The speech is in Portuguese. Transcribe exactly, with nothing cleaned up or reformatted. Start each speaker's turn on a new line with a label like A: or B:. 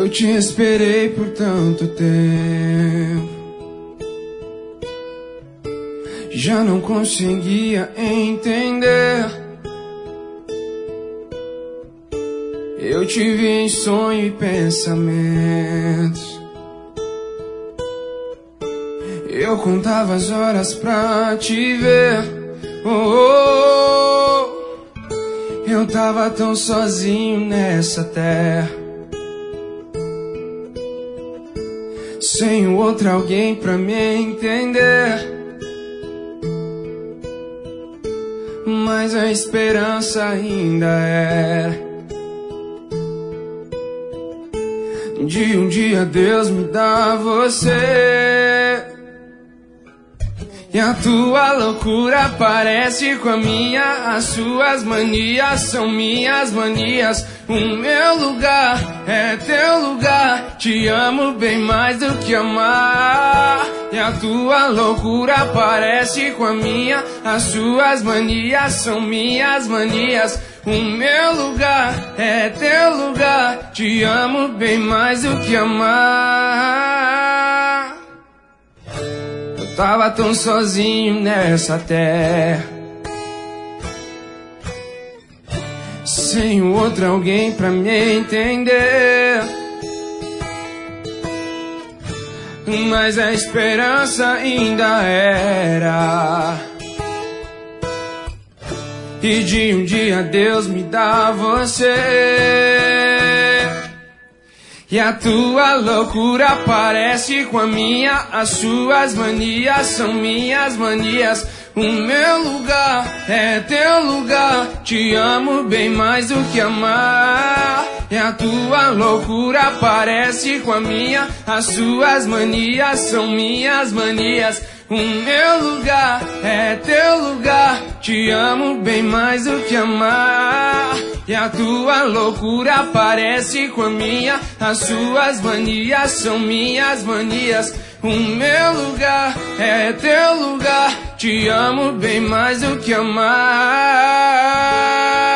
A: Eu te esperei por tanto tempo, já não conseguia entender. Eu te vi em sonho e pensamentos, eu contava as horas pra te ver. Oh, oh, oh. Eu tava tão sozinho nessa terra, sem o outro alguém pra me entender. Mas a esperança ainda era de um dia Deus me dar você. E a tua loucura parece com a minha, as suas manias são minhas manias. O meu lugar é teu lugar, te amo bem mais do que amar. E a tua loucura parece com a minha, as suas manias são minhas manias. O meu lugar é teu lugar, te amo bem mais do que amar. Eu tava tão sozinho nessa terra, sem o outro alguém pra me entender. Mas a esperança ainda era, e de um dia Deus me dá você. E a tua loucura parece com a minha, as suas manias são minhas manias. O meu lugar é teu lugar, te amo bem mais do que amar. E a tua loucura parece com a minha, as suas manias são minhas manias. O meu lugar é teu lugar, te amo bem mais do que amar. E a tua loucura parece com a minha, as suas manias são minhas manias. O meu lugar é teu lugar, te amo bem mais do que amar.